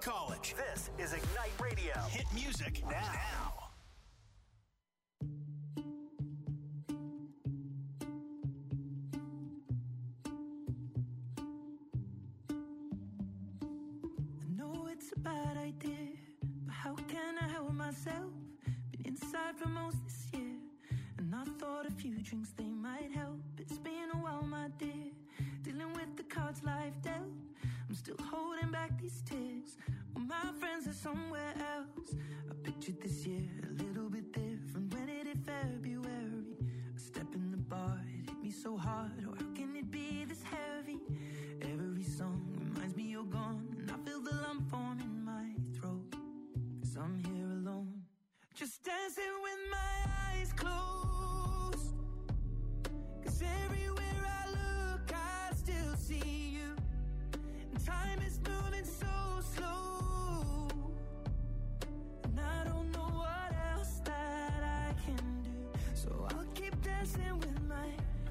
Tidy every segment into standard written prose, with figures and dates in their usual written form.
college. This is Ignite Radio. Hit music now. I know it's a bad idea, but how can I help myself? Been inside for most this year, and I thought a few drinks, they might help. It's been a while, my dear, dealing with the cards life dealt. I'm still holding back these tears, well, my friends are somewhere else. I pictured this year a little bit different. When it hit February, a step in the bar, it hit me so hard. Oh, how can it be this heavy? Every song reminds me you're gone, and I feel the lump form in my throat, 'cause I'm here alone, just dancing with my eyes closed. 'Cause everywhere I look, I still see you. And time is moving so slow, and I don't know what else that I can do. So I'll keep dancing with my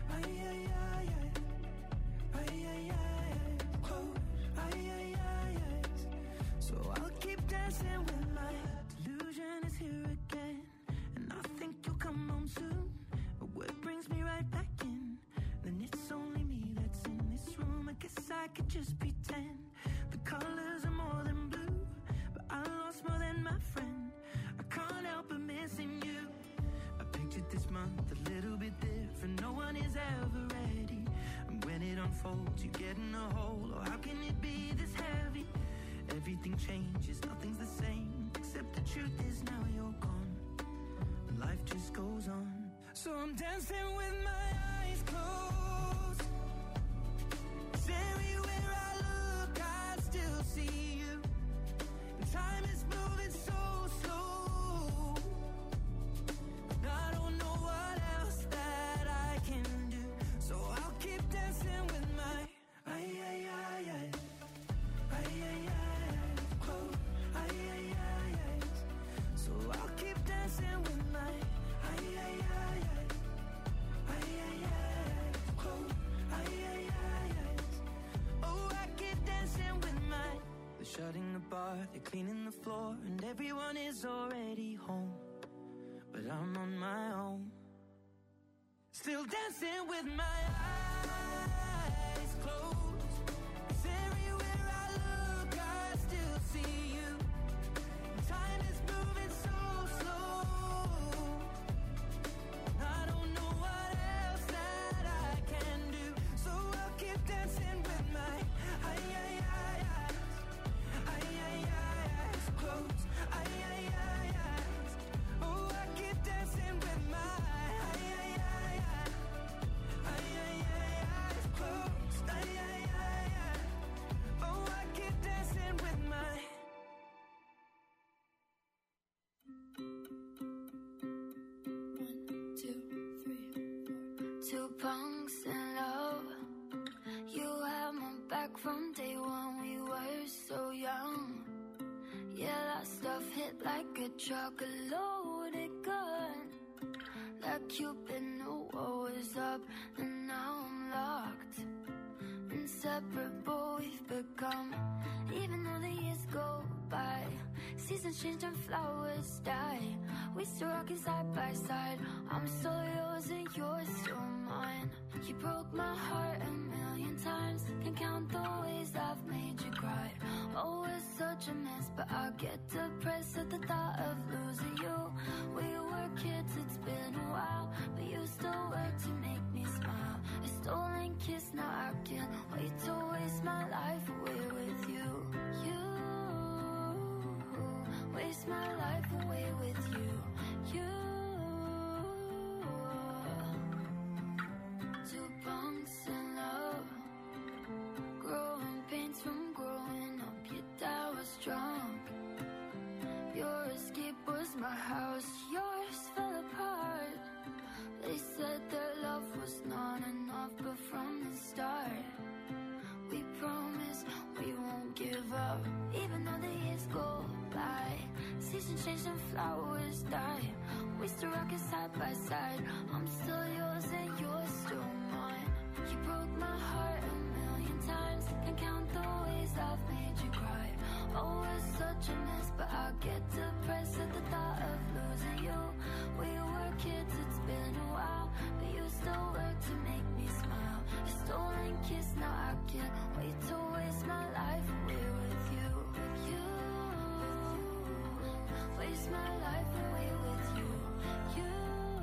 close. So I'll keep dancing with my delusion is here again, and I think you'll come home soon. But what brings me right back in? Then it's only me that's in this room. I guess I could just pretend the colors are more than blue, but I lost more than my friend. I can't help but missing you. I pictured this month a little bit different. No one is ever ready, and when it unfolds, you get in a hole. Oh, how can it be this heavy? Everything changes, nothing's the same, except the truth is now you're gone, and life just goes on. So I'm dancing with my eyes closed. 'Cause everywhere I look, I still see you. And time is moving so slow, and I don't know what else that I can do. So I'll keep dancing with my close. So I'll keep dancing with my close. Oh, I keep dancing with my. They're shutting the bar, they're cleaning the floor, and everyone is already home, but I'm on my own, still dancing with my eyes closed. 'Cause everywhere I look, I still see you. Time is moving so slow, I don't know what else that I can do. So I'll keep dancing with my eyes closed. Oh, I keep dancing with my eyes closed. Oh, I keep dancing with my. 1, 2, 3, 4. 2 punks in love. You had my back from day one. We were so young. Yeah, that stuff hit like a truck, a loaded gun. Like Cupid knew what was up, and now I'm locked. Inseparable we've become. Even though the years go by, seasons change and flowers die, we still rockin' side by side. I'm still yours and you're still mine. You broke my heart a million times, can't count the ways I've made you cry. Oh, it's such a mess, but I get depressed at the thought of losing you. We were kids, it's been a while, but you still work to make me smile. A stolen kiss, now I can't wait to waste my life away with you. You waste my life away with you. You. 2 punks in love, growing pains from growing up. Your dad was drunk, your escape was my house, yours fell apart. They said that love was not enough, but from the start, we promise we won't give up. Even though the years go by, seasons change and flowers die, we still to rock it side by side. I'm still yours and you're still mine. You broke my heart a million times. Can't count the ways I've made you cry. Oh, it's such a mess, but I get depressed at the thought of losing you. We were kids, it's been a while, but you still work to make me smile. A stolen kiss, now I can't wait to waste my life away with you. You waste my life away with you. You.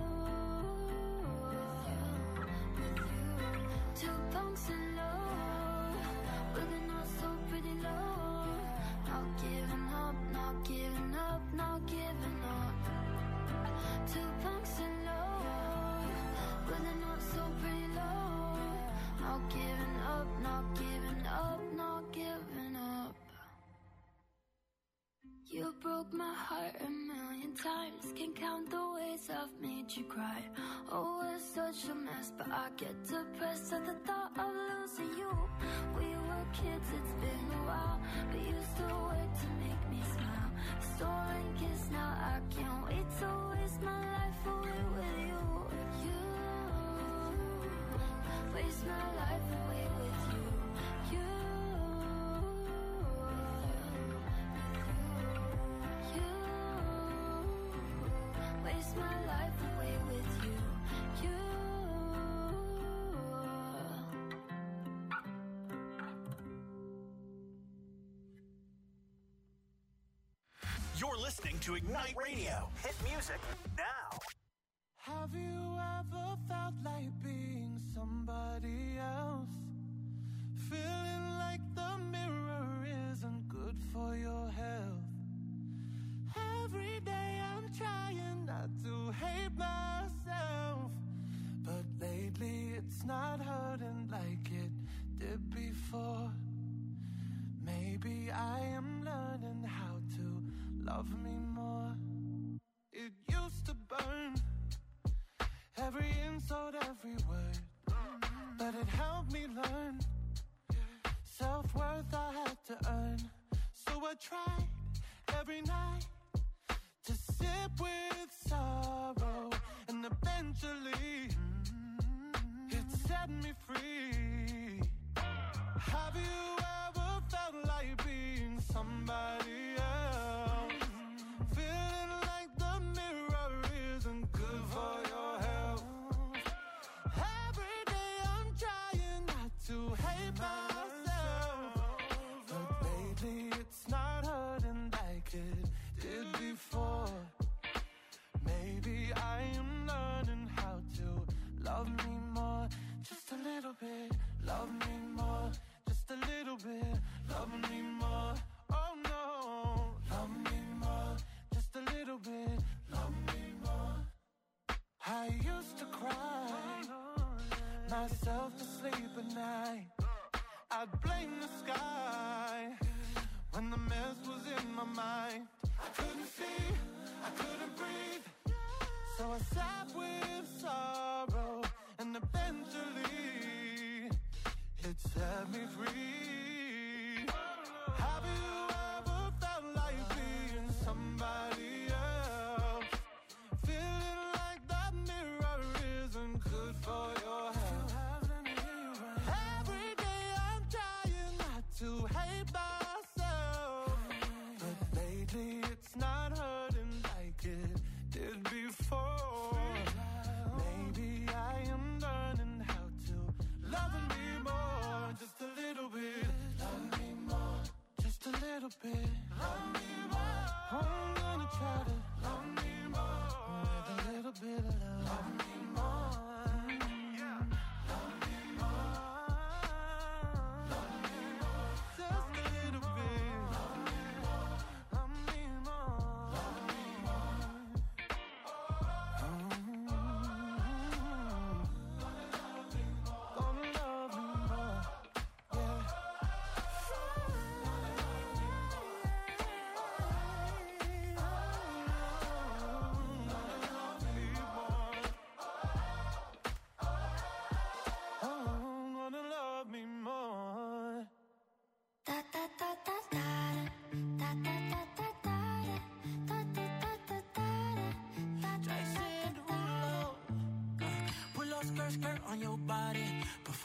Two punks in love, with a not so pretty love. Not giving up, not giving up, not giving up. Two punks in love, with a not so pretty love. Not giving up, not giving up, not giving up. You broke my heart a million times. Can't count the ways I've made you cry. Oh, it's such a mess, but I get depressed at the thought of losing you. We were kids, it's been a while, but you still work to make me smile. Stolen kiss, now I can't wait to waste my life away with you. You waste my life away with you. You. Waste my life away with you. You. You're listening to Ignite Radio. Hit music now. Have you ever felt like being somebody else? Feeling like the mirror isn't good for your health. Every day I'm trying not to hate myself, but lately it's not hurting like it did before. Maybe I am learning how to love me more. It used to burn, every insult, every word, but it helped me learn. Self-worth I had to earn, so I tried every night to sip with sorrow, and eventually it set me free. Have you ever felt like being somebody else? Feeling like the mirror isn't good for your health. Every day I'm trying not to hate myself, but lately it's not hurting like it did before. Maybe I am learning how to love me more. Just a little bit, love me more. Just a little bit, love me more. Oh no, love me more. Just a little bit, love me more. I used to cry myself to sleep at night. I'd blame the sky when the mess was in my mind. I couldn't see, I couldn't breathe, so I sat with sorrow, and eventually it set me free. Have you ever felt like being somebody else? Feeling like that mirror isn't good for your health. Every day I'm trying not to hate myself, but lately it's not hurting like it did before. Maybe I am learning how to love me more. Just a little bit.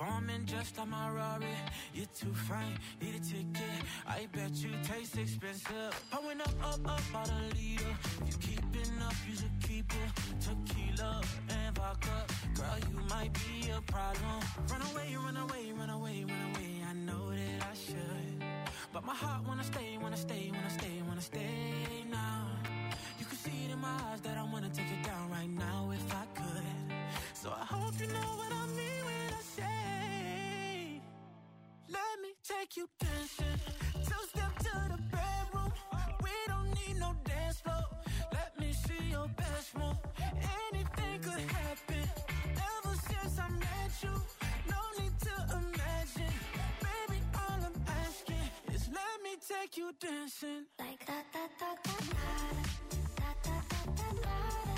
performing just like my Rari. You're too fine, need a ticket. I bet you taste expensive. Pouring up about a liter. If you keeping up, you should keep it. Tequila and vodka. Girl, you might be a problem. Run away, run away, run away, run away. I know that I should, but my heart wanna stay, wanna stay, wanna stay, wanna stay now. You can see it in my eyes that I wanna take it down right now if I could. So I hope you know what I mean when I say, let me take you dancing. Two-step to the bedroom. We don't need no dance floor. Let me see your best move. Anything could happen. Ever since I met you, no need to imagine. Baby, all I'm asking is let me take you dancing. Like da da da da da da da da da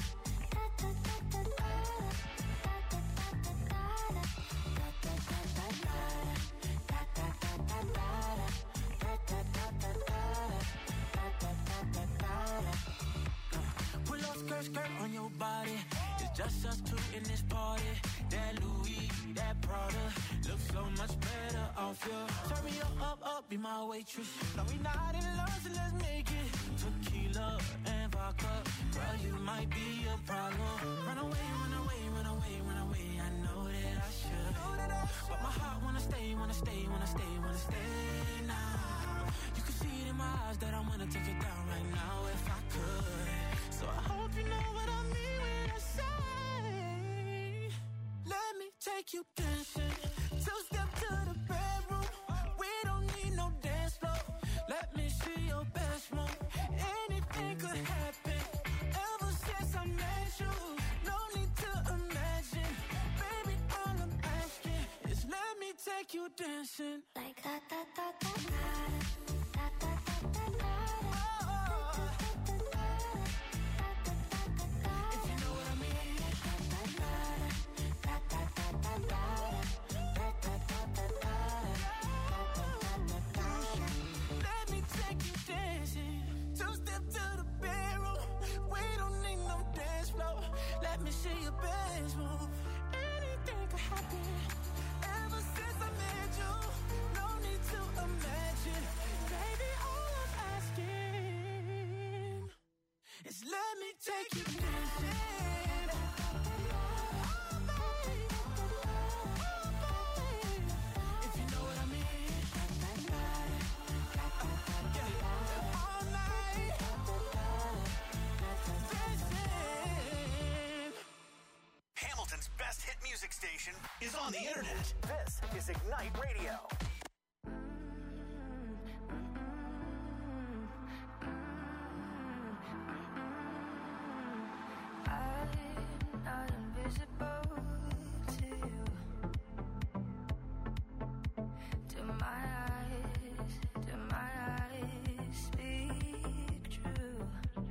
Skirt on your body. It's just us two in this party. That Louis, that Prada looks so much better off you. Turn me up, be my waitress. No, we not in love, so let's make it. Tequila and vodka. Girl, you might be a problem. Run away, run away, run away, run away. I know that I should, but my heart wanna stay, wanna stay, wanna stay, wanna stay now. You can see it in my eyes that I wanna take it down right now if I could. So I hope you know what I mean when I say, let me take you dancing. Two-step to the bedroom. We don't need no dance floor. Let me see your best move. Anything could happen. Ever since I met you, no need to imagine. Baby, all I'm asking is let me take you dancing. Like da da da da da da da da da. Let me see your best move. Anything could happen. Ever since I met you, no need to imagine. Baby, all I'm asking is let me take you dancing. If you know what I mean. All night. Hamilton's best hit music station is on the internet. This is Ignite Radio. I'm not invisible to you. Do my eyes speak true?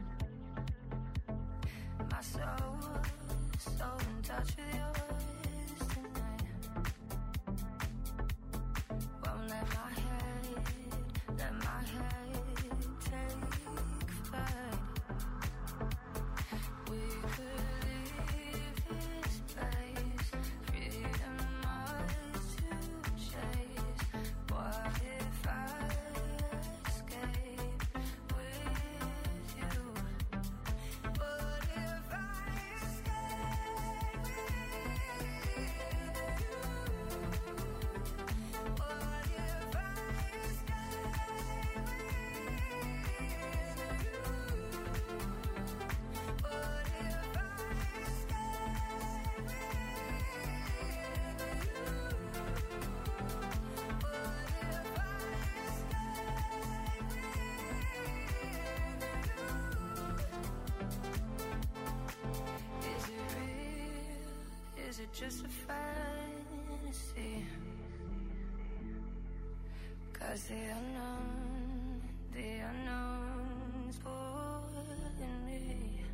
My soul so in touch with yours tonight. Won't let my head take flight. We could leave this place, freedom ours to chase. What if I escape with you? What if I escape with you? What if I escape with Is it real? Is it just a fantasy? 'Cause the unknown's pulling me.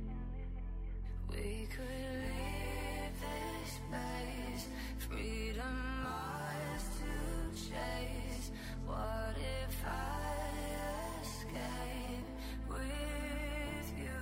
We could leave this place, freedom ours to chase. What if I escape with you?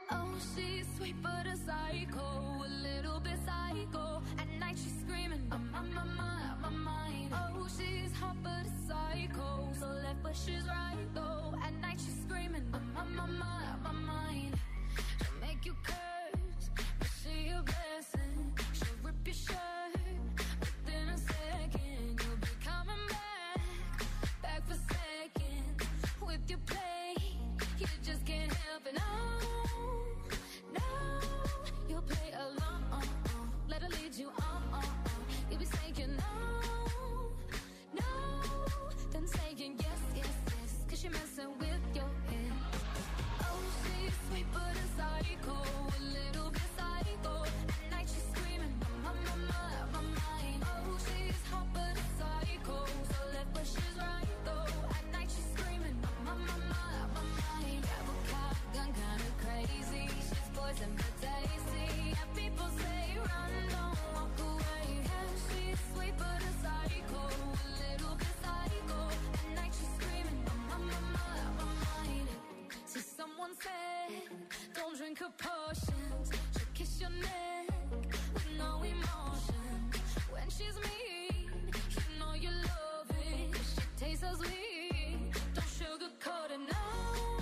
Oh, she's sweet but a psycho, a little bit psycho. At night she's screaming, I'm on my mind. Oh, she's hot but a psycho, so left but she's right though. At night she's screaming, I'm on my mind. She'll make you curse, but she a blessing. She'll rip your shirt within a second. You'll be coming back for seconds. With your play, you just can't help it. No, you'll play along. Let her lead you on. You'll be saying no, then saying yes, 'cause she messing with your head. Oh, she's sweet but a psycho, a little bit psycho. At night she's screaming, my mind. Oh, she's hot but a psycho, so left but she's right though. At night she's screaming, my mind. Grab a cop, gun kinda crazy. She's poison but tasty. And people say run, don't walk away. Yeah, she's sweet but a psycho, a little bit psycho. At night she's screaming, my mind. See, someone said, don't drink her potions. She'll kiss your neck with no emotion. When she's mean, you know you love it. She tastes so sweet, don't sugarcoat it. No,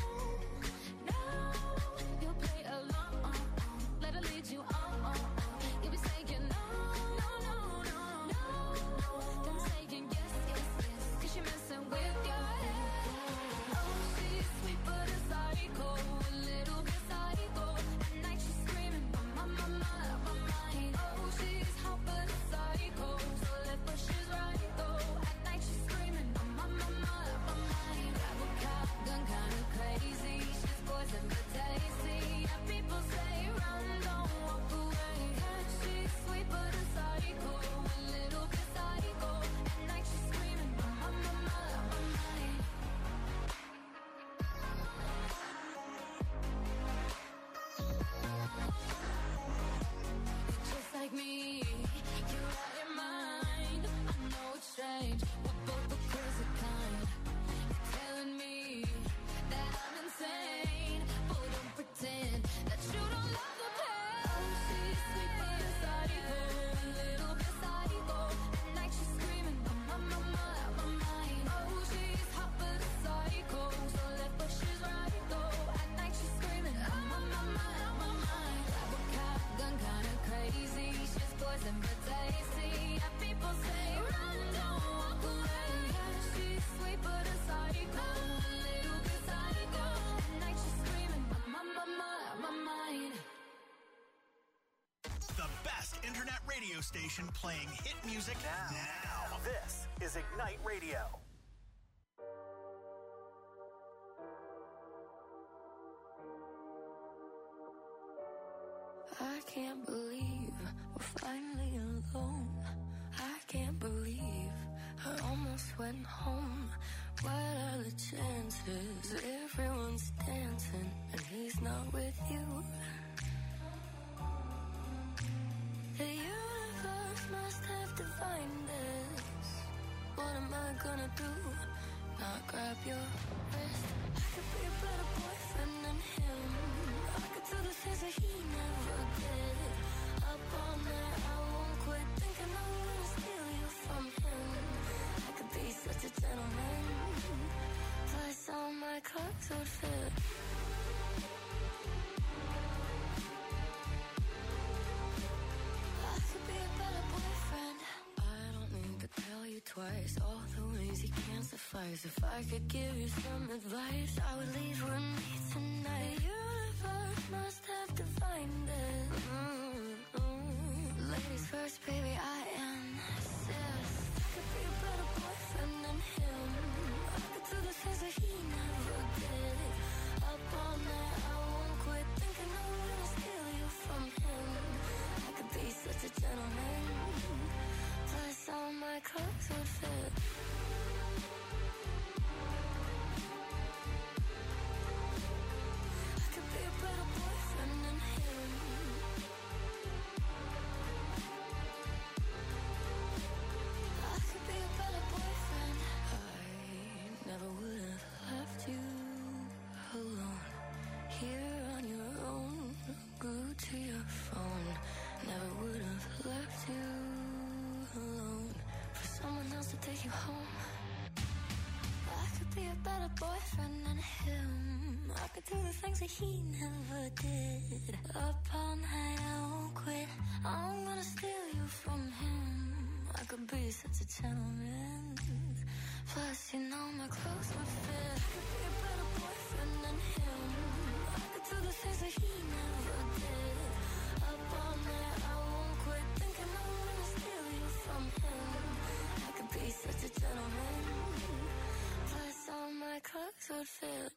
you'll play along. Let her lead you on. You'll be saying no, then saying yes, 'cause she messing with your head. Oh, she's sweet but a psycho, a little bit psycho. At night she's screaming, my mind. Oh, she's hot but a psycho, so left but she's right though. At night she's screaming, my mind. Grab a cop, gun kinda crazy. She's poison but tasty. And people say run, don't walk away. Yeah, she's sweet but a psycho, a little bit psycho. At night she's screaming, my mind. Just like me, you're out your mind. I know it's strange, we're both the crazy kind. You're telling me that I'm insane, but don't pretend that you don't love the pain. Oh, she's sweet but a psycho, a little bit psycho. At night she's screaming, my mind. Oh, she's hot but a psycho, so left but she's right though. At night she's screaming, my mind. Grab a cop, gun kinda crazy. She's poison but tasty. And people say run, don't walk away. Yeah, she's sweet but a psycho, a little bit psycho. At night she's screaming, my mind. The best internet radio station playing hit music now. This is Ignite Radio. I can't believe we're finally alone. I can't believe I almost went home. What are the chances? Everyone's dancing and he's not with you. The universe must have divined this. What am I gonna do? Not grab your wrist. I could be a better boyfriend than him. I could do the things that he never did. Up all night, I won't quit thinking I'm gonna steal you from him. I could be such a gentleman. Plus all my clothes would fit. I could be a better boyfriend. I don't need to tell you twice all the ways you can't suffice. If I could give you some advice, I would leave with me tonight. The universe must have divined it. Ladies first, baby, I insist. I could be a better boyfriend than him. I could do the things that he never did. Up all night, I won't quit thinking I'm gonna steal you from him. I could be such a gentleman. Plus all my clothes would fit. I do the things that he never did. Up all night, I won't quit. I'm gonna steal you from him. I could be such a gentleman. Plus, you know my clothes would fit. I could be a better boyfriend than him. I could do the things that he never did. Up all night, I won't quit. Thinking I'm gonna steal you from him. I could be such a gentleman. Plus, all my clothes would fit.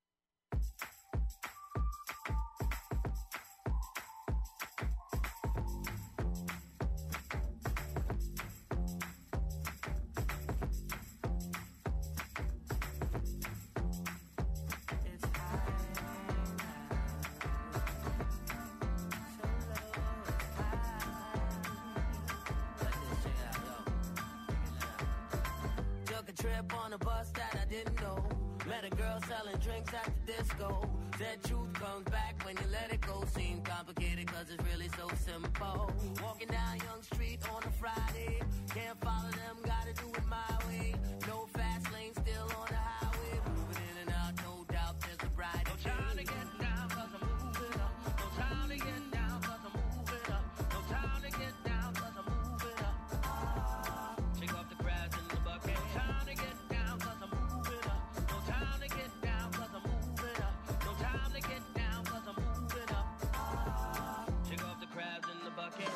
Trip on a bus that I didn't know. Met a girl selling drinks at the disco. Said truth comes back when you let it go. Seemed complicated cause it's really so simple. Walking down Young Street on a Friday. Can't follow them, gotta do it my way. No fast lane, still on the highway. Moving in and out, no doubt there's a bride. No time to get down cause I'm moving up. No time to get down cause I'm moving up. No time to get down cause I'm moving up. Shake off the crabs in the bucket. Time to get down cause I'm moving up. No time to get down cause I'm moving up. No time to get down cause I'm moving up. Shake off the crabs in the bucket.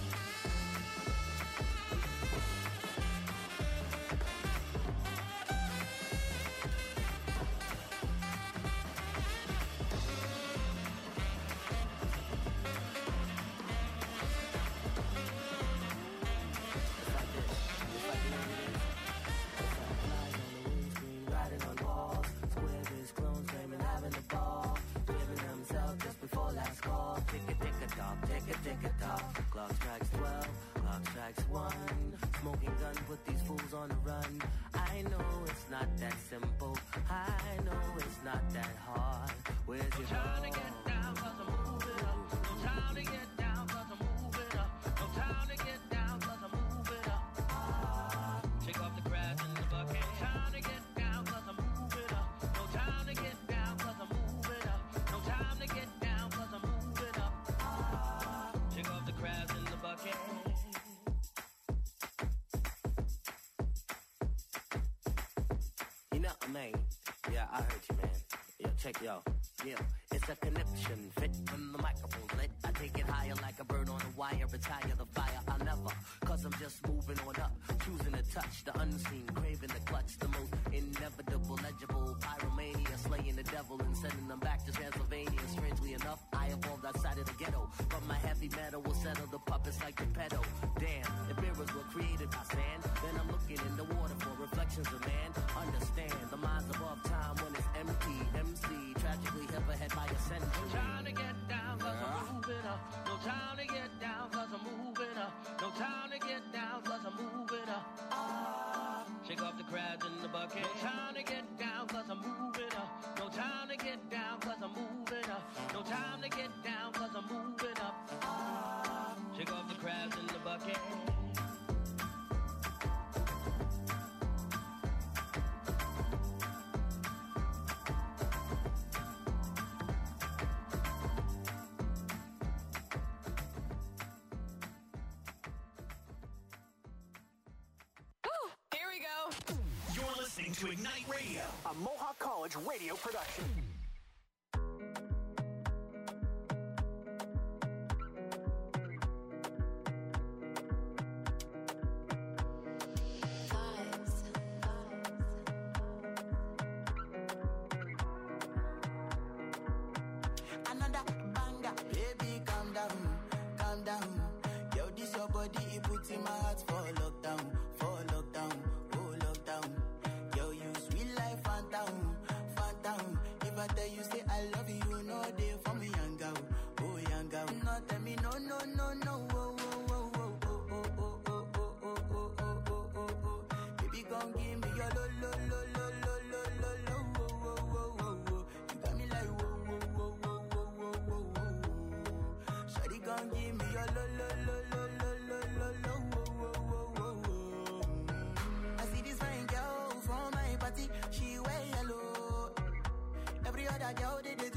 Clock strikes 12, clock strikes 1. Smoking gun, put these fools on the run. I know it's not that simple. I know it's not that hard. Where's your time to get down cause I'm moving up. No time to get down cause I'm moving up. No time to get down cause I'm moving up. Shake off the crabs in the bucket. Time to get down cause I'm moving up. No time to get down cause I'm moving up. No time to get down cause I'm moving up. Shake off the crabs in the bucket. You know, man. Yeah, I heard you, man. Yo, check yo. Yeah, it's a connection. Fit when the microphone's lit. I take it higher like a bird on a wire. Retire the fire. I'll never. Cause I'm just moving on up. Choosing to touch the unseen. Craving the clutch. The most inevitable, legible. Pyromania. Slaying the devil and sending them back to Transylvania. Strangely enough, I evolved outside of the ghetto. But my heavy metal will settle the puppets like the pedo. Damn, if mirrors were created by sand, then I'm looking in the water for reflections of man. Understand, the mind's above time when it's empty. MC, tragically hit ahead by a century. No time to get down cause I'm moving up. No time to get down cause I'm moving up. No time to get down cause I'm moving up. Shake off the crabs in the bucket. No time to get down cause I'm moving up. No time to get down cause I'm moving up. No time to get down cause I'm moving up. Shake off the crabs in the bucket. You're listening to Ignite Radio, a Mohawk College radio production. Another banger, baby, calm down, calm down. Yo, this your body, it puts in my heart for lockdown, oh lockdown. Yo, you sweet life, phantom, phantom. If I tell you say I love you, you know they for me, young girl, oh young girl. No, tell me no, no, no, no, oh, oh, oh, oh, oh, oh, oh, oh, oh, oh, oh, oh, oh, oh. Baby, come give me your lo, lo, lo, lo, lo, lo, lo, lo, oh, oh, oh, oh, oh. You got me like whoa, whoa, whoa, whoa, whoa, whoa, whoa, whoa. Shawty, come give me your lo, lo, lo, lo, lo, lo, lo, lo, oh, oh, oh, oh, oh. I see this fine girl from my party, she wear yellow. Every other girl they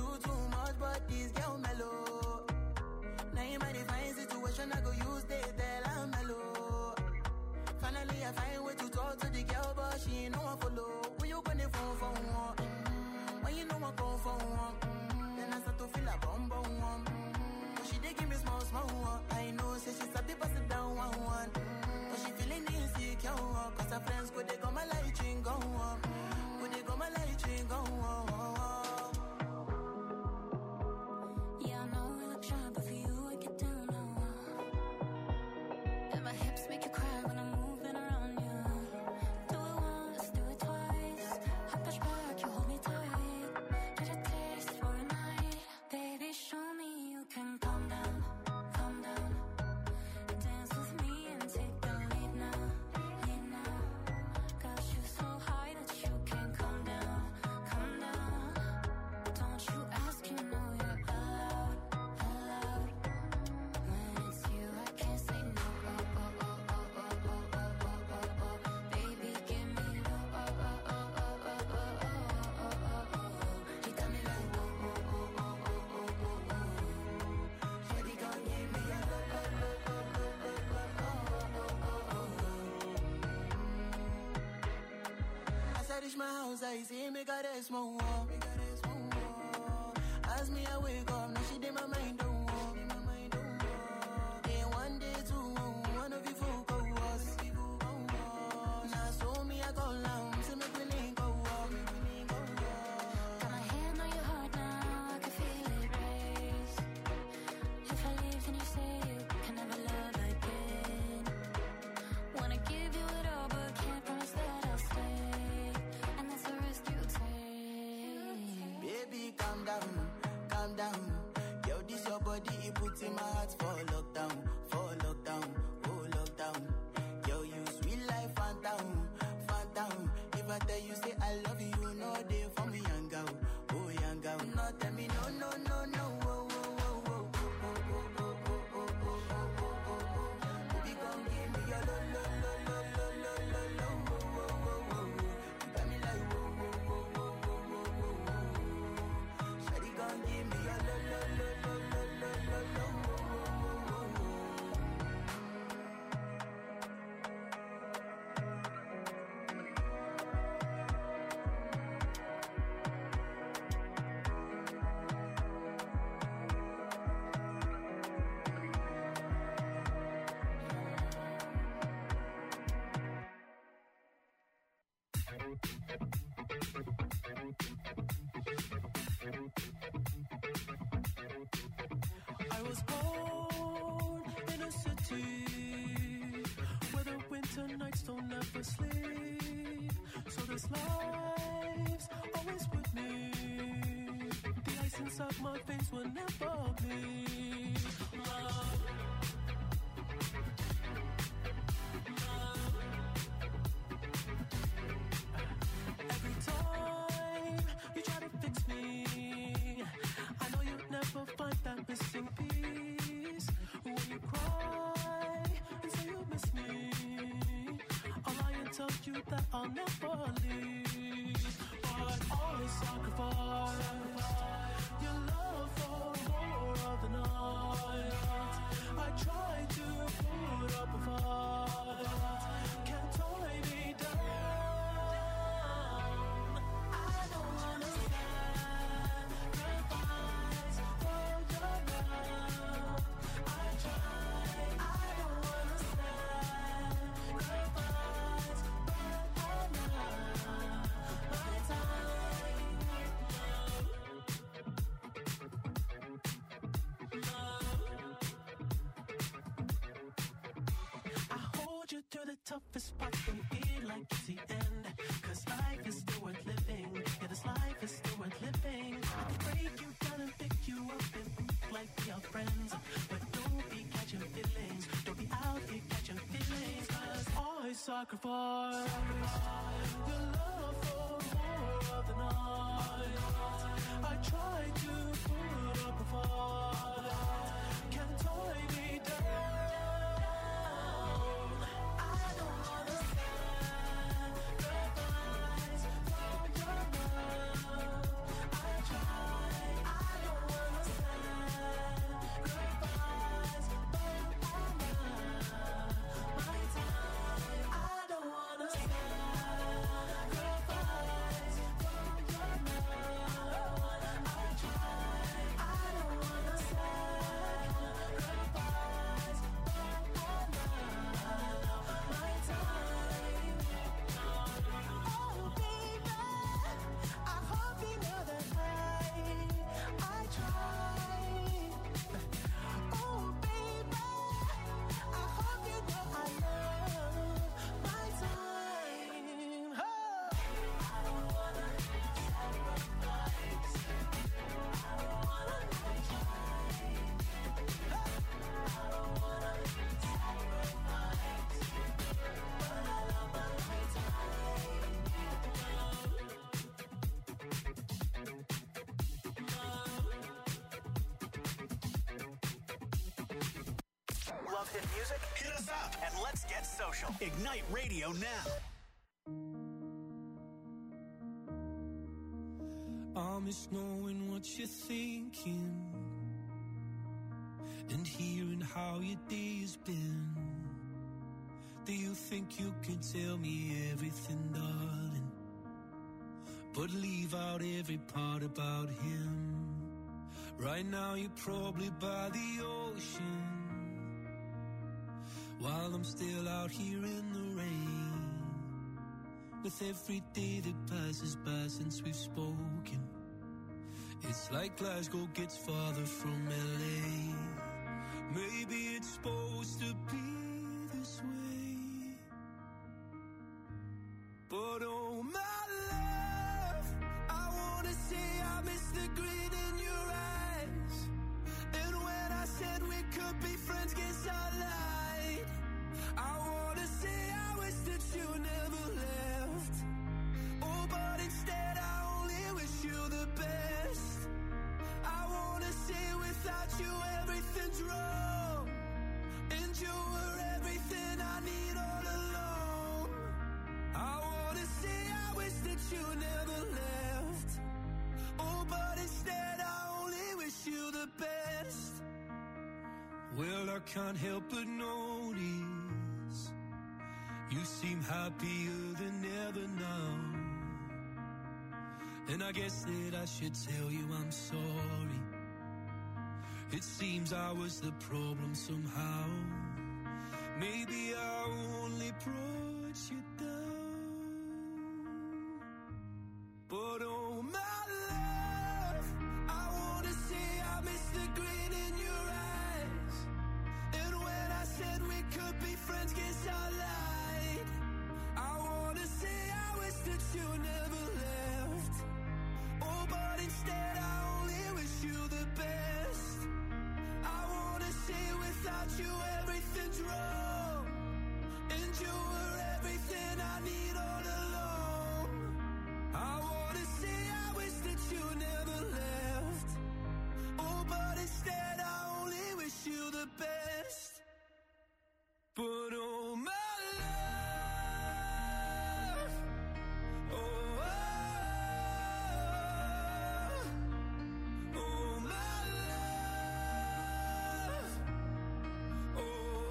on. Cause her friends go, they go my light ring go on. Go, they go my light ring go on. Yeah, I know we look shy, but for you I get down low. And my hips make you cry when I'm moving around you. Do it once, do it twice. I push back, you hold me tight. Get a taste for a night. Baby, show me you can calm down, calm down. Dance with me and take the lead now, lead now. Got you so high that you can't calm down, calm down. Don't you ask, you know you're allowed, allowed. When it's you, I can't say no. Baby, give me low. You got me like Shawty gon' give me a As I reach my house, I see me got a small wall. As me, I wake up, now she did my mind don't walk. Day one, day two, one of you folk go us. Now so me, I go down, see me willing go walk. got my hand on your heart now, I can feel it race. If I leave, then you say you can never love again. Wanna give you it all, but can't promise that I'll stay. And that's the risk you take. Baby, calm down, calm down. Yo, this your body, it puts in my heart for lockdown, oh lockdown. Yo, you sweet life, phantom, phantom. If I tell you, say I love you, you know they for me, young girl, oh young girl. No, tell me no, no, no, no, oh, oh, oh, oh, oh, oh, oh, oh, oh, oh, oh, oh. Baby, come give me your lo, lo, lo, lo, lo, lo, lo, lo, oh, oh, oh, oh. You got me like, oh, oh, oh, oh, oh, oh, oh, oh. Shawty gon' give me your lo, lo, lo, lo, lo, lo, lo, lo, oh, oh, oh, oh, oh. I was born in a city where the winter nights don't ever sleep. So this life's always with me. The ice inside my veins will never bleed. Love. Every time you try to fix me, I know you'll never find that missing piece. When you cry and say you miss me, I'll lie and tell you that I'll never leave. But always sacrifice your love for more of the night. I try to put up a fight, can't tie me down. I don't wanna sacrifice for your love. I try, I don't wanna sacrifice, but I know my time. I hold you through the toughest parts when you feel like it's the end. Cause life is still worth living. Yeah, this life is still worth living. I can break you down and pick you up and like we are friends. But don't be catching feelings. Don't be out here catching feelings. Cause I sacrifice your love for more of the night. I try to put up a fight, can't tie me down. I don't wanna sacrifice for your love. I try, I don't wanna sacrifice, but I know my time. I don't wanna sacrifice for your love. I try. love hit music? Hit us up and let's get social. Ignite Radio now. I miss knowing what you're thinking and hearing how your day's been. Do you think you can tell me everything, darling, but leave out every part about him? Right now you're probably by the ocean, while I'm still out here in the rain. With every day that passes by since we've spoken, it's like Glasgow gets farther from LA. Maybe it's supposed to be this way, but oh my love, I wanna say I miss the grin in your eyes. And when I said we could be friends, guess I lied. I wanna say I wish that you never left. Oh, but instead I only wish you the best. I wanna say without you everything's wrong, and you were everything I need all along. I wanna say I wish that you never left. Oh, but instead I only wish you the best. Well, I can't help but notice you seem happier than ever now. And I guess that I should tell you I'm sorry. It seems I was the problem somehow. Maybe I only brought you down. But oh my love, I wanna say I miss the grin in your eyes. And when I said we could be friends, guess I lied. I wanna say I wish that you never left. Oh, but instead I only wish you the best. I wanna say without you everything's wrong, and you were everything I need all along. I wanna say I wish that you never left. Oh, but instead I only wish you the best. But oh my love, oh, oh my love, oh,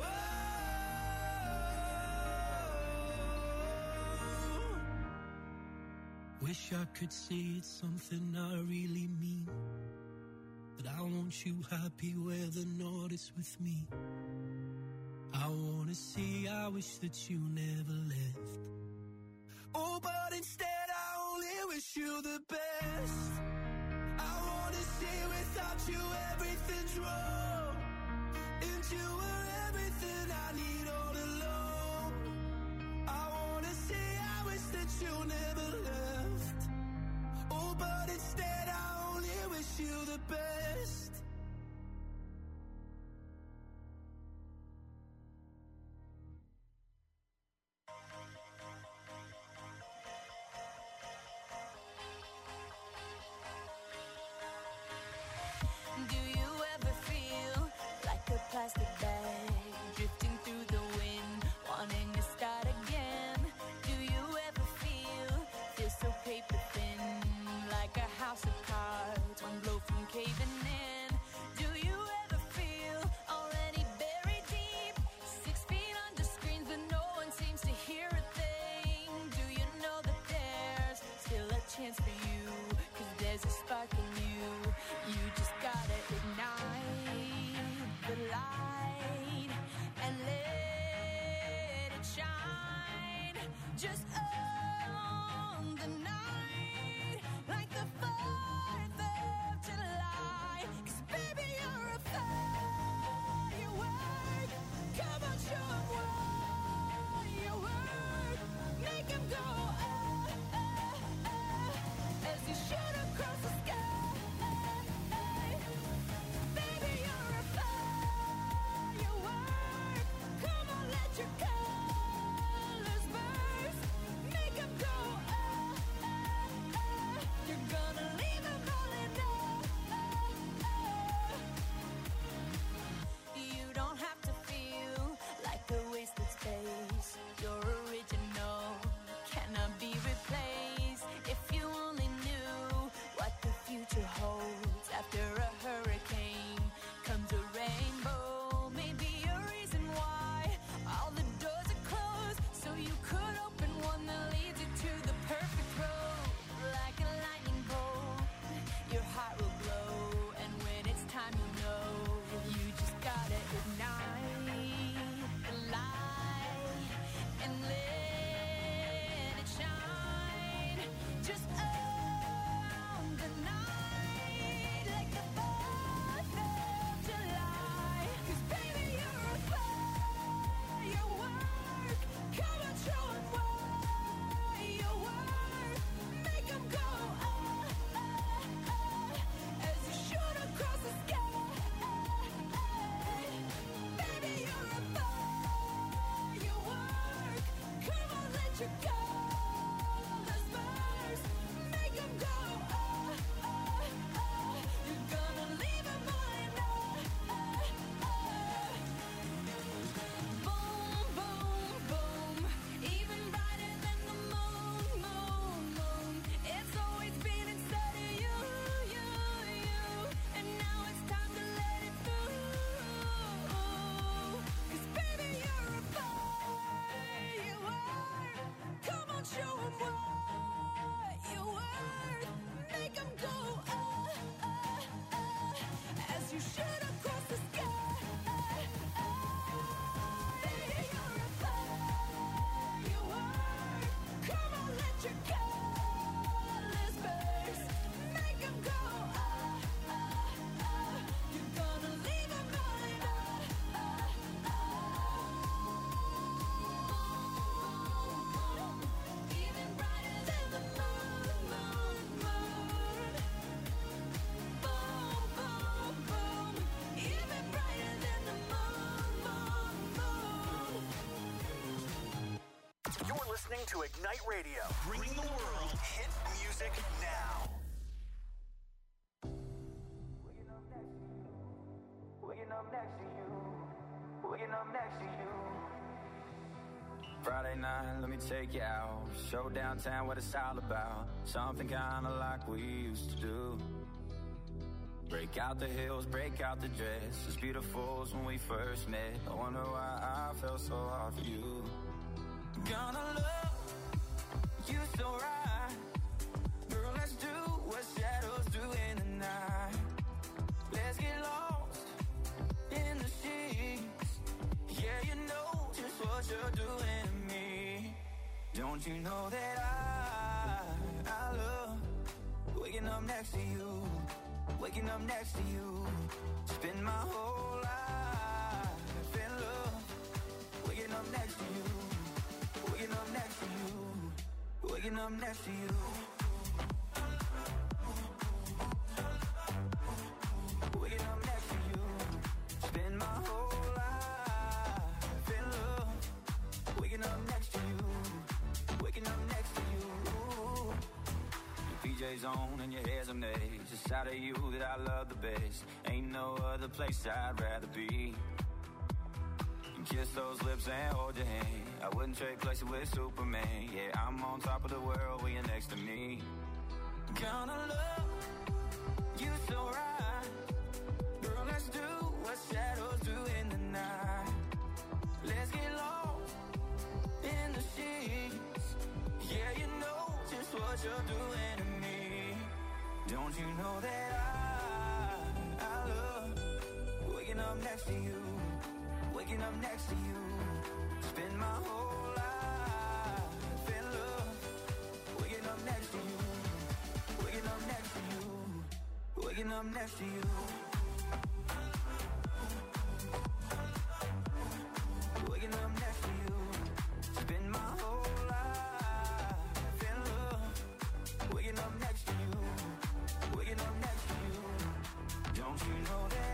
wish I could say it's something I really mean, that I want you happy where the north is with me. I wanna say I wish that you never left. Oh, but instead I only wish you the best. I wanna say without you everything's wrong, and you were everything I need all along. I wanna say I wish that you never left. Oh, but instead I only wish you the best. Do you ever feel like a plastic bag drifting through the wind, wanting to start again? Do you ever feel so paper thin, like a house of cards, one blow from caving in? Do you ever feel already buried deep, 6 feet under screens, but no one seems to hear a thing? Do you know that there's still a chance for you, 'cause there's a spark in you? You just gotta ignite the light and let it shine. Just own the night like the 4th of July. 'Cause baby, you're a firework. Come on, show 'em what you work. Make 'em go as you shoot across the sky. Baby, you're a firework. Come on, let your colors burst. to Ignite Radio, bringing the world hit music now. Waking up next to you. Waking up next to you. Friday night, let me take you out. Show downtown what it's all about. Something kinda like we used to do. Break out the heels, break out the dress. As beautiful as when we first met. I wonder why I felt so hard for you. Gonna love you so right. Girl, let's do what shadows do in the night. Let's get lost in the sheets. Yeah, you know just what you're doing to me. Don't you know that I love waking up next to you. Waking up next to you. Spend my whole life in love. Waking up next to you. Waking up next to you. Waking up next to you. Waking up next to you. Spend my whole life in love. Waking up next to you. Waking up next to you. Your PJ's on and your hair's a mess. It's out of you that I love the best. Ain't no other place I'd rather be. Kiss those lips and hold your hand. I wouldn't trade places with Superman. Yeah, I'm on top of the world when you're next to me. Gonna love you so right. Girl, let's do what shadows do in the night. Let's get lost in the sheets. Yeah, you know just what you're doing to me. Don't you know that I love waking up next to you. Waking up next to you. Spend my whole life in love. Waking up next to you. Waking up next to you. Waking up next to you. Waking up next to you. Spend my whole life in love. Waking up next to you. Waking up next to you. Don't you know that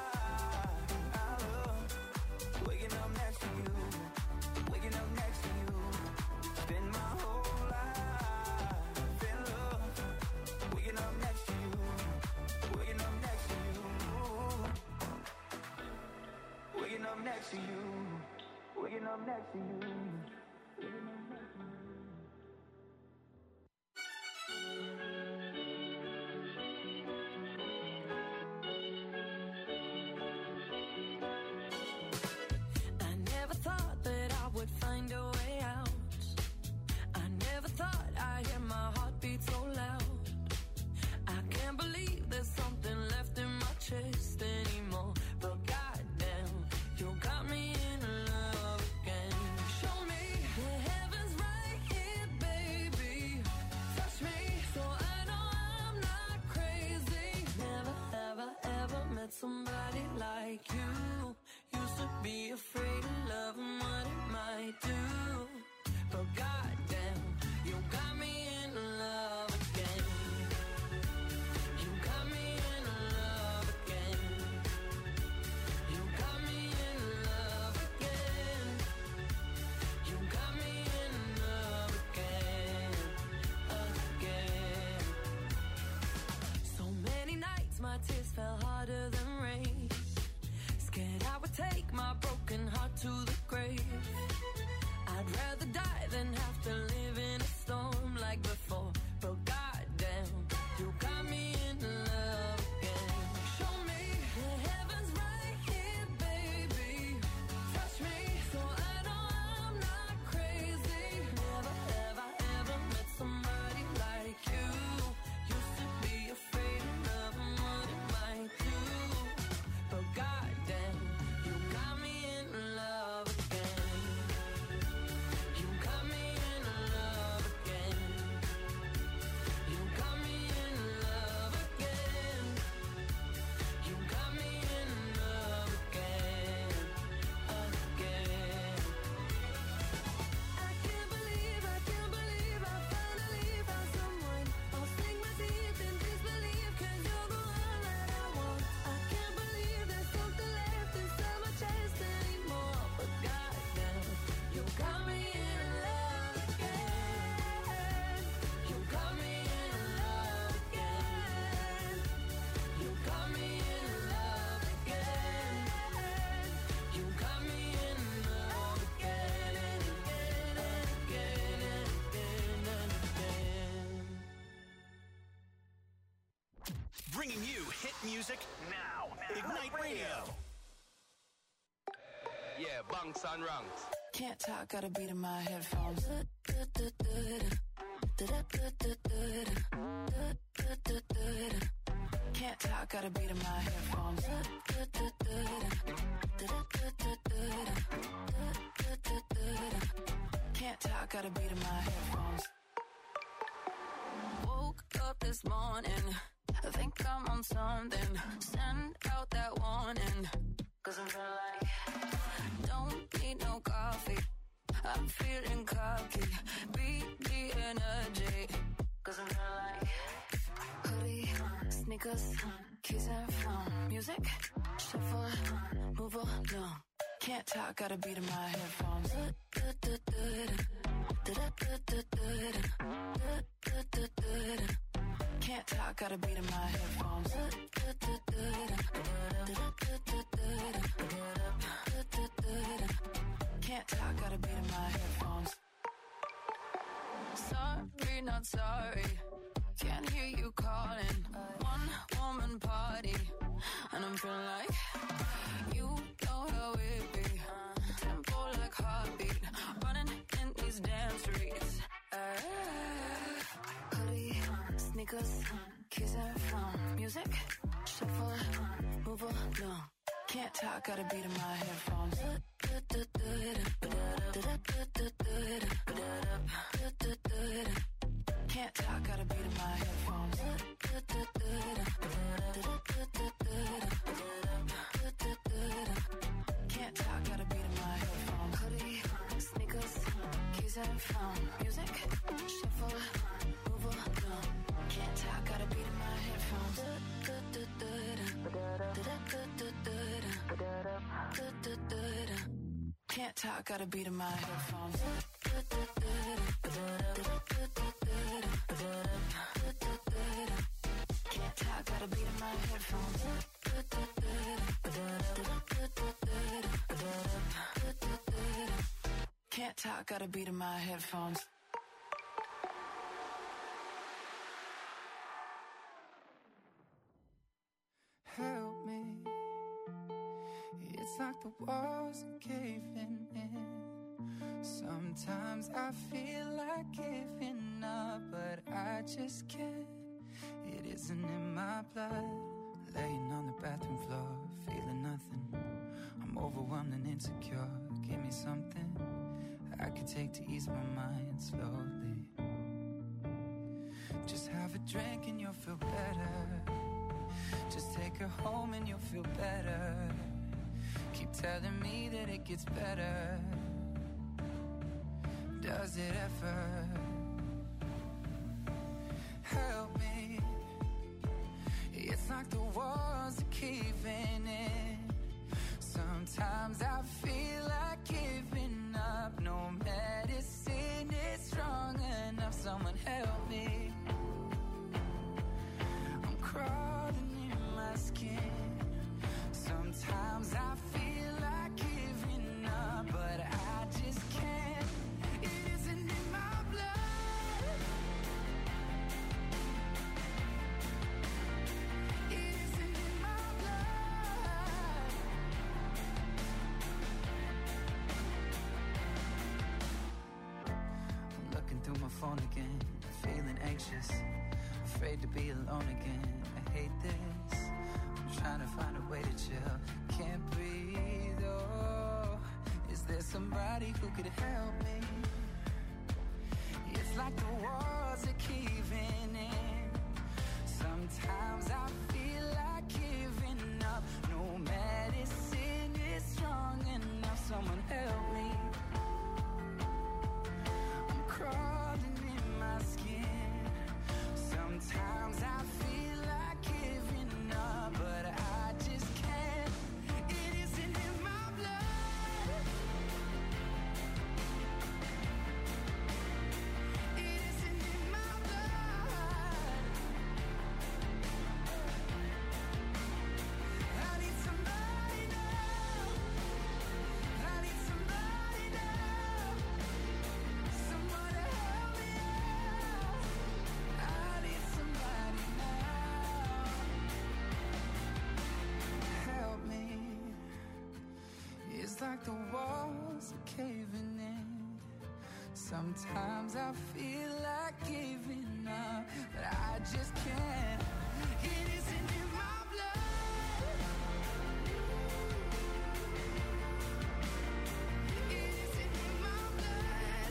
waking up next to you, waking up next to you, spend my whole life in love, waking up next to you, waking up next to you, waking up next to you, waking up next to you, waking up next to you. Find a way out. I never thought I'd hear my heartbeat so loud. I can't believe there's something left in my chest anymore. But goddamn, you got me in love again. Show me the heavens right here, baby. Touch me so I know I'm not crazy. Never, ever, ever met somebody like you. Used to be afraid of love and what it might do. But goddamn, you got me in love again. You got me in love again. You got me in love again. You got me in love again. Again. So many nights my tears fell harder than rain. Scared I would take my broken heart to the grave. I'd rather die than have to Night Radio. Yeah, bunks and ranks. Can't talk, got a beat in my headphones. Can't talk, got a beat in my headphones. Can't talk, got a beat in my headphones. Woke up this morning, I think I'm on something. Send out that warning, 'cause I'm feeling like don't need no coffee. I'm feeling cocky, beat the energy, 'cause I'm feeling like hoodie, sneakers, keys and phone, music, shuffle, move along. Can't talk, got a beat in my headphones. Can't talk, got a beat in my headphones. Can't talk, got a beat in my headphones. Sorry, not sorry. Can't hear you calling. One woman party, and I'm feeling like you know how it be. Tempo like heartbeat, running in these damn streets. Hoodie, sneakers, keys and phone, music, shuffle, move along. Can't talk, got a beat in my headphones. Can't talk, got a beat in my headphones. Can't talk, got a beat in my headphones. Hoodie, sneakers, keys and phone, music, shuffle, move along. Can't talk, got a beat in my headphones. Can't talk, got a beat in my headphones. Can't talk, got a beat in my headphones. Can't talk, got a beat in my headphones. Help me. It's like the walls are caving in. Sometimes I feel like giving up, but I just can't. It isn't in my blood. Laying on the bathroom floor, feeling nothing. I'm overwhelmed and insecure. Give me something I could take to ease my mind slowly. Just have a drink and you'll feel better. Just take her home and you'll feel better. Keep telling me that it gets better. Does it ever? Help me. It's like the walls are caving in. Sometimes I feel like giving up. No medicine is strong enough. Someone help me. I'm crawling in my skin. Sometimes I feel like giving up, but I just can't. It isn't in my blood. It isn't in my blood. I'm looking through my phone again, feeling anxious, afraid to be alone again. I hate this. I'm trying to find a way to chill. Can't breathe, oh. Is there somebody who could help me? It's like the walls are caving in. Sometimes I feel like giving up. No medicine is strong enough. Someone help me. I'm crawling in my skin. Sometimes I feel like giving up, but I just can't. It isn't in my blood. It isn't in my blood. like the walls are caving in. Sometimes I feel like giving up, but I just can't. It isn't in my blood. It isn't in my blood.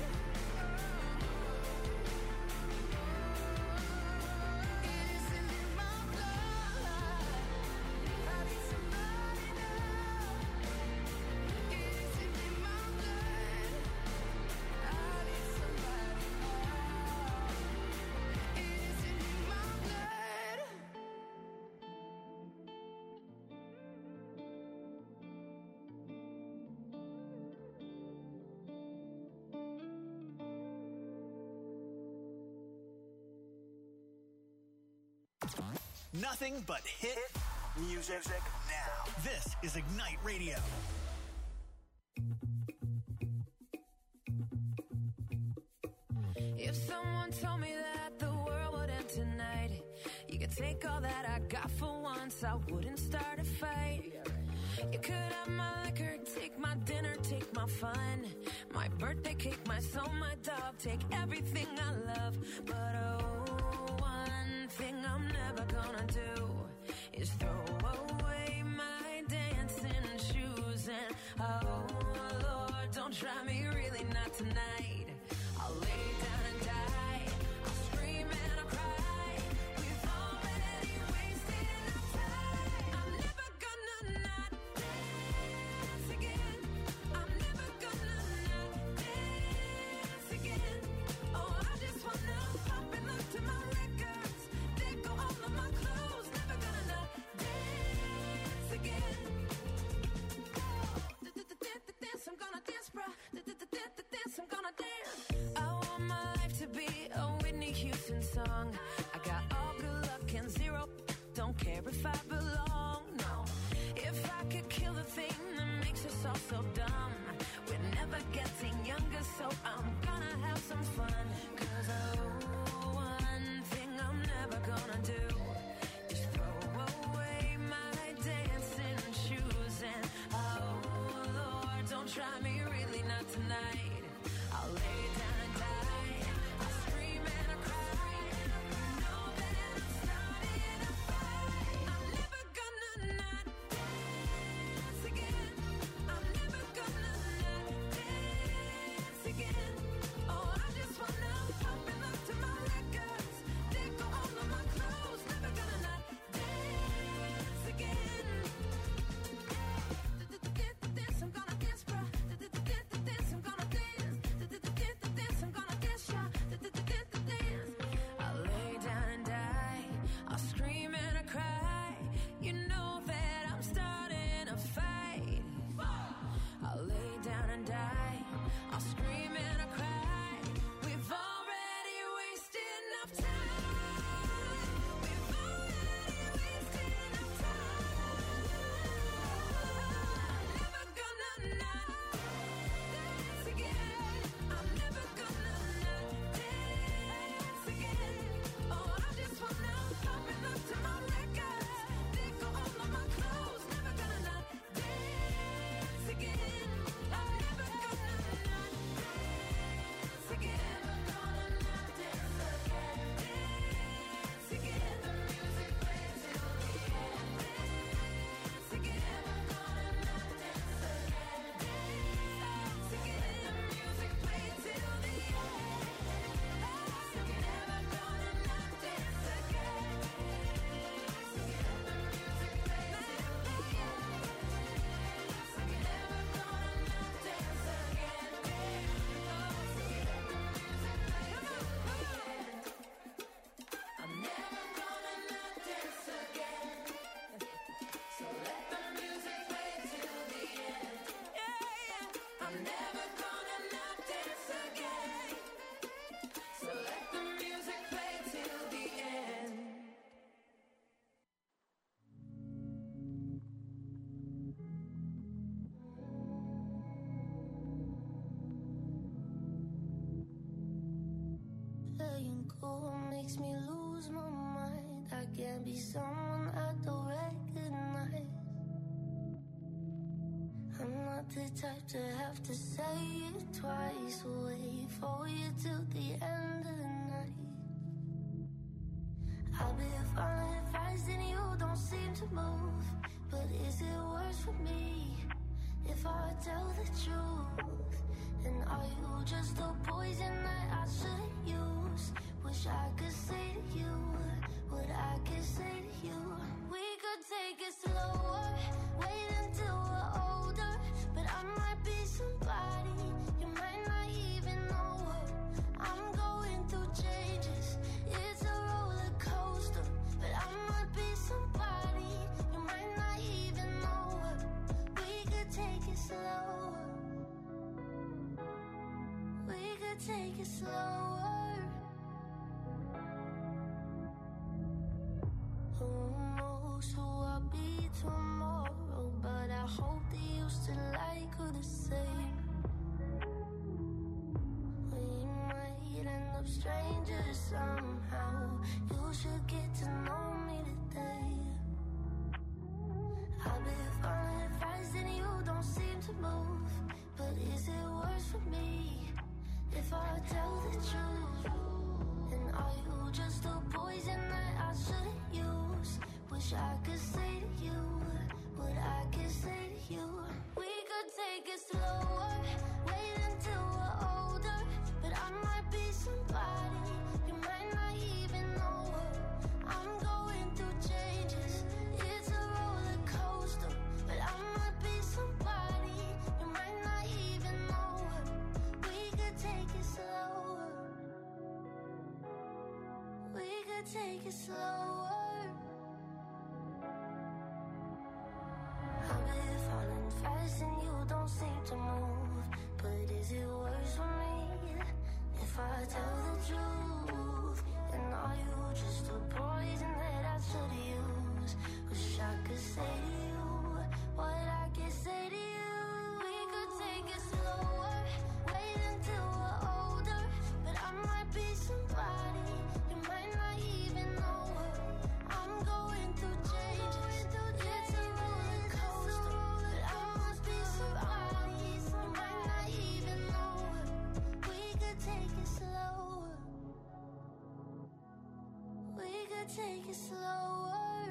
It isn't in my blood. I need somebody now. It isn't in my blood. I need somebody now. It isn't in my blood. Nothing but hit music now. This is Ignite Radio. If someone told me that the world would end tonight, you could take all that I got for once, I wouldn't start a fight. You could have my liquor, take my dinner, take my fun, my birthday cake, my soul, my dog, take everything I love. But oh, one thing I'm never gonna do is throw away my dancing shoes. And oh Lord, don't try me, really not tonight. I'll lay down and die, I'll scream and I'll cry. We've already wasted enough time. I'm never gonna not dance again. I'm never gonna not dance again. Oh, I just wanna pop and look to my records. They go all of my clothes. Never gonna not dance again. Dance, I'm gonna dance, bro. Dance, I'm gonna dance. I want my life to be a Whitney Houston song. I got all good luck and zero. Don't care if I belong, no. If I could kill the thing that makes us all so dumb. We're never getting younger, so I'm gonna have some fun. 'Cause oh, one thing I'm never gonna do is throw away my dancing shoes. And oh Lord, don't try me, really not tonight. I'll lay down and die, I'll scream and I'll cry. Know that I'm starting a fight. I'm never gonna not dance again. I'm never gonna not dance again. Oh, I just wanna pop and look to my records. They go all of my clothes. Never gonna not dance again. Dance, I'm gonna dance, bro. Dance, I'm gonna dance. Dance, I'm gonna dance, yeah. Dance. I'll lay down and die, I'll scream and I cry. You know that I'm starting a fight. I'll lay down and die, I'll scream and I cry. We've already wasted enough time. We've already wasted enough time. I'm never gonna not dance again. I'm never gonna not dance again. Oh, I just wanna pop and look to my records. They go all of my clothes. Never gonna not dance again. I'm never gonna not dance again. Never gonna not dance again. Dance again. The music plays till the end. Dance again. Never gonna not dance again. Dance again. The music plays till the end. Dance again. Never gonna not dance again. Dance again. The music plays till the end. Dance again. Never gonna not dance again. Dance again. The music plays till the end. I'm never gonna not dance again. So let the music play till the end. Yeah. I'm never gonna not dance again. So let the music play till the end. Letting go makes me lose my mind. I can't be someone I don't recognize. I'm not the type to have to say it twice. Wait for you till the end of the night. I'll be following advice and you don't seem to move. But is it worse for me if I tell the truth? And are you just a poison that I shouldn't use? Wish I could say to you what I could say to you. We could take it slower, wait until we're older. But I might be somebody you might not even know her. I'm going through changes, it's a roller coaster. But I might be somebody you might not even know her. We could take it slower. We could take it slower. Who knows who I'll be tomorrow? But I hope that you still like her the same. We might end up strangers somehow. You should get to know me today. I've been following advice and you don't seem to move. But is it worse for me if I tell the truth? And are you just a poison that I shouldn't use? Wish I could say to you what I could say to you. We could take it slower, wait until we're older. But I might be somebody you might not even know her. I'm going through changes, it's a roller coaster. But I might be somebody you might not even know her. We could take it slower. We could take it slower. I've been falling fast and you don't seem to move. But is it worse for me if I tell the truth? And are you just a poison that I should use? Wish I could say to you what I could say to you. We could take it slower, wait until we're older. But I might be somebody you might not even know her. I'm going through changes, it's a roller coaster. But I must be somebody you might not even know her. We could take it slower. We could take it slower.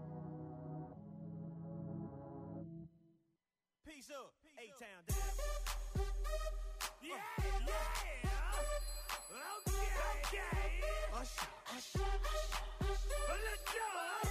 Peace up, A-Town down. Yeah, yeah. Okay. Usher. Let's go.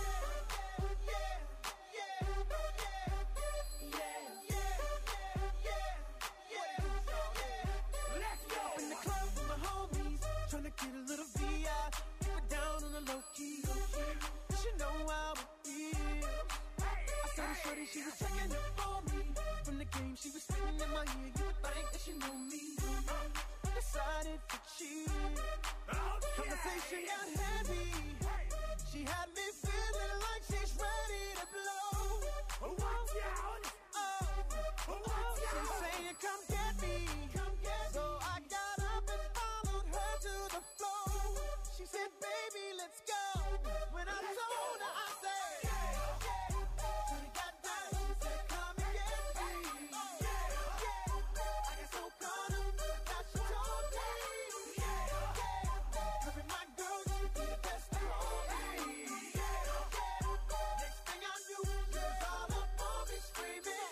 Let's go. In the club with my homies, trying to get a little VI. Keep it down on the low key. You know how it feel. I saw the shorty, she was checking up on me. From the game, she was spitting in my ear. You would think that she knew me. Decided to cheat. Conversation got heavy. She had me feeling like she's ready to blow. Watch out! She's saying, "Come get me." So I got up and followed her to the floor. She said, "Baby, let's go." When I told her, I said, she got down. She said, "Come and get me." I got so caught up that she told me, "Hurry, my girl, you be the best for me." Next thing I knew, she was all up on me screaming,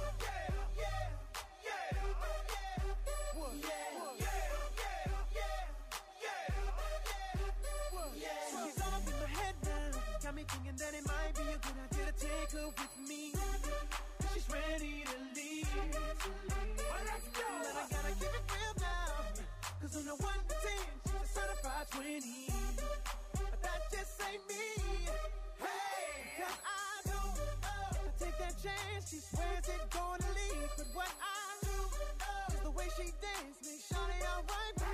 She's all up in my head now, got me thinking that it might be a good idea to take her with me. She's ready to leave. Let's go. But I gotta keep it real now, 'cause on the 1 to 10, she's a certified 20. But that just ain't me. Hey, 'cause I know to take that chance, she swears it's gonna leave. But what I do is the way she dance makes Shawty alright.